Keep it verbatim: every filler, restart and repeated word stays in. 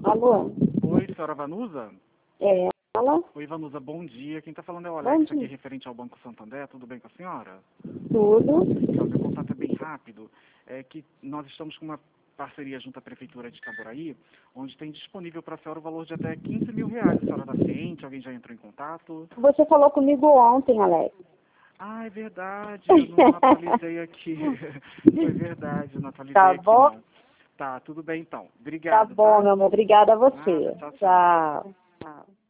Alô? Oi, senhora Vanusa? É, ela? Oi, Vanusa, bom dia. Quem está falando é o Bom Alex, aqui dia. referente ao Banco Santander. Tudo bem com a senhora? Tudo. Então, meu contato é bem rápido. É que nós estamos com uma parceria junto à Prefeitura de Itaboraí, onde tem disponível para a senhora o valor de até quinze mil reais. A senhora está ciente? Alguém já entrou em contato? Você falou comigo ontem, Alex. Ah, é verdade. Eu não atualizei aqui. Foi verdade, eu não Tá atualizei aqui, bom? não. Tá, tudo bem então. Tá Obrigado, bom, tá? meu amor. Obrigada a Nada, você. tchau, tchau. Tchau. Tchau.